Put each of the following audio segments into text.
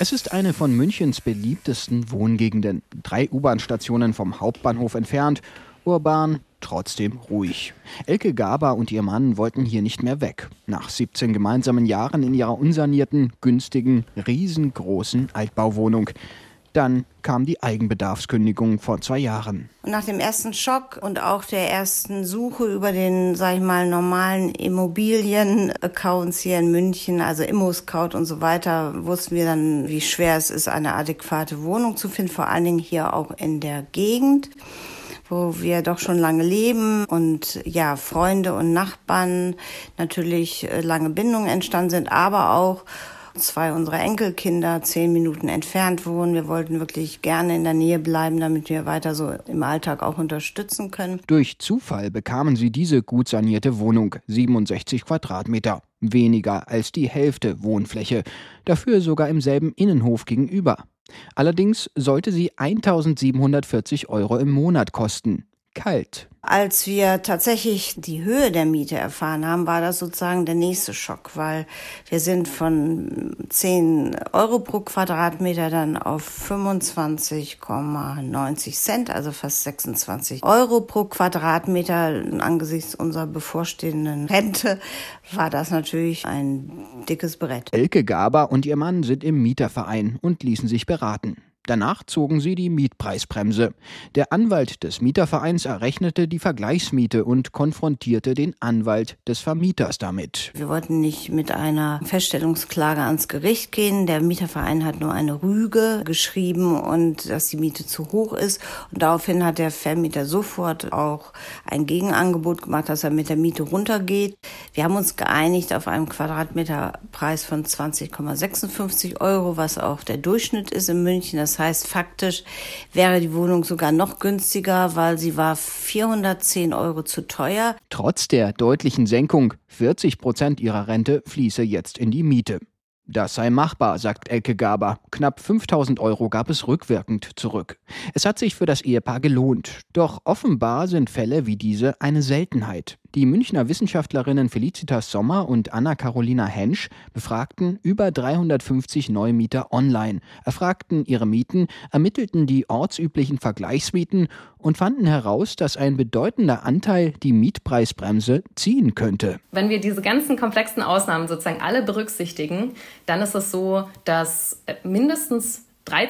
Es ist eine von Münchens beliebtesten Wohngegenden. 3 U-Bahn-Stationen vom Hauptbahnhof entfernt. Urban, trotzdem ruhig. Elke Gaber und ihr Mann wollten hier nicht mehr weg. Nach 17 gemeinsamen Jahren in ihrer unsanierten, günstigen, riesengroßen Altbauwohnung. Dann kam die Eigenbedarfskündigung vor 2 Jahren. Und nach dem ersten Schock und auch der ersten Suche über den, normalen Immobilien-Accounts hier in München, also ImmoScout und so weiter, wussten wir dann, wie schwer es ist, eine adäquate Wohnung zu finden, vor allen Dingen hier auch in der Gegend, wo wir doch schon lange leben und ja, Freunde und Nachbarn, natürlich lange Bindungen entstanden sind, aber auch 2 unserer Enkelkinder 10 Minuten entfernt wohnen. Wir wollten wirklich gerne in der Nähe bleiben, damit wir weiter so im Alltag auch unterstützen können. Durch Zufall bekamen sie diese gut sanierte Wohnung, 67 Quadratmeter. Weniger als die Hälfte Wohnfläche. Dafür sogar im selben Innenhof gegenüber. Allerdings sollte sie 1.740 € im Monat kosten. Kalt. Als wir tatsächlich die Höhe der Miete erfahren haben, war das sozusagen der nächste Schock, weil wir sind von 10 € pro Quadratmeter dann auf 25,90 Cent, also fast 26 € pro Quadratmeter. Angesichts unserer bevorstehenden Rente war das natürlich ein dickes Brett. Elke Gaber und ihr Mann sind im Mieterverein und ließen sich beraten. Danach zogen sie die Mietpreisbremse. Der Anwalt des Mietervereins errechnete die Vergleichsmiete und konfrontierte den Anwalt des Vermieters damit. Wir wollten nicht mit einer Feststellungsklage ans Gericht gehen. Der Mieterverein hat nur eine Rüge geschrieben und dass die Miete zu hoch ist. Und daraufhin hat der Vermieter sofort auch ein Gegenangebot gemacht, dass er mit der Miete runtergeht. Wir haben uns geeinigt auf einen Quadratmeterpreis von 20,56 €, was auch der Durchschnitt ist in München. Das heißt, faktisch wäre die Wohnung sogar noch günstiger, weil sie war 410 € zu teuer. Trotz der deutlichen Senkung, 40% ihrer Rente fließe jetzt in die Miete. Das sei machbar, sagt Elke Gaber. Knapp 5.000 € gab es rückwirkend zurück. Es hat sich für das Ehepaar gelohnt. Doch offenbar sind Fälle wie diese eine Seltenheit. Die Münchner Wissenschaftlerinnen Felicitas Sommer und Anna-Carolina Hensch befragten über 350 Neumieter online, erfragten ihre Mieten, ermittelten die ortsüblichen Vergleichsmieten und fanden heraus, dass ein bedeutender Anteil die Mietpreisbremse ziehen könnte. Wenn wir diese ganzen komplexen Ausnahmen sozusagen alle berücksichtigen, dann ist es so, dass mindestens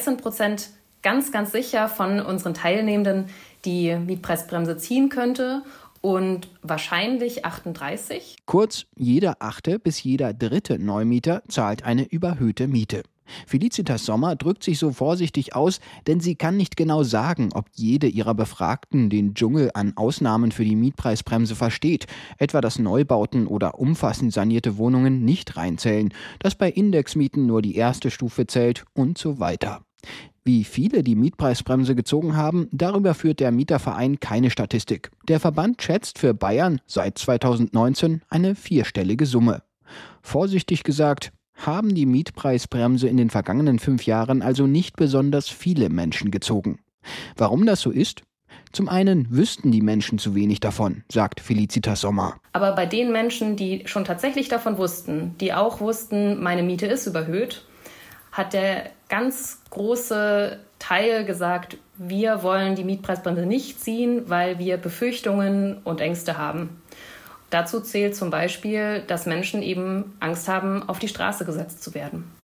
13% ganz, ganz sicher von unseren Teilnehmenden die Mietpreisbremse ziehen könnte. Und wahrscheinlich 38. Kurz, jeder 8. bis jeder 3. Neumieter zahlt eine überhöhte Miete. Felicitas Sommer drückt sich so vorsichtig aus, denn sie kann nicht genau sagen, ob jede ihrer Befragten den Dschungel an Ausnahmen für die Mietpreisbremse versteht, etwa dass Neubauten oder umfassend sanierte Wohnungen nicht reinzählen, dass bei Indexmieten nur die erste Stufe zählt und so weiter. Wie viele die Mietpreisbremse gezogen haben, darüber führt der Mieterverein keine Statistik. Der Verband schätzt für Bayern seit 2019 eine 4-stellige Summe. Vorsichtig gesagt, haben die Mietpreisbremse in den vergangenen 5 Jahren also nicht besonders viele Menschen gezogen. Warum das so ist? Zum einen wüssten die Menschen zu wenig davon, sagt Felicitas Sommer. Aber bei den Menschen, die schon tatsächlich davon wussten, die auch wussten, meine Miete ist überhöht, hat der ganz große Teil gesagt, wir wollen die Mietpreisbremse nicht ziehen, weil wir Befürchtungen und Ängste haben. Dazu zählt zum Beispiel, dass Menschen eben Angst haben, auf die Straße gesetzt zu werden.